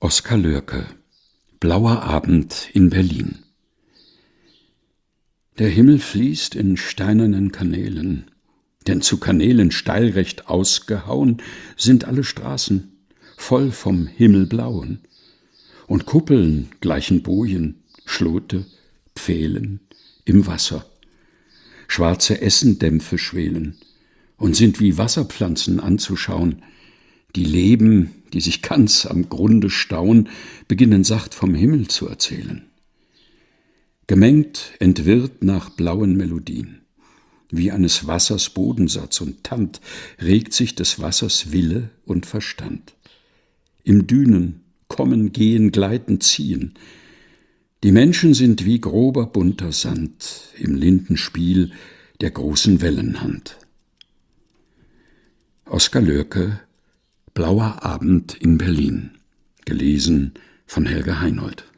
Oskar Loerke, Blauer Abend in Berlin. Der Himmel fließt in steinernen Kanälen, denn zu Kanälen steilrecht ausgehauen sind alle Straßen, voll vom Himmelblauen. Und Kuppeln gleichen Bojen, Schlote, Pfählen im Wasser. Schwarze Essendämpfe schwelen und sind wie Wasserpflanzen anzuschauen. Die leben, die sich ganz am Grunde stauen, beginnen sacht vom Himmel zu erzählen. Gemengt entwirrt nach blauen Melodien. Wie eines Wassers Bodensatz und Tand regt sich des Wassers Wille und Verstand. Im Dünen kommen, gehen, gleiten, ziehen. Die Menschen sind wie grober, bunter Sand im Lindenspiel der großen Wellenhand. Oskar Loerke, Blauer Abend in Berlin. Gelesen von Helga Heinold.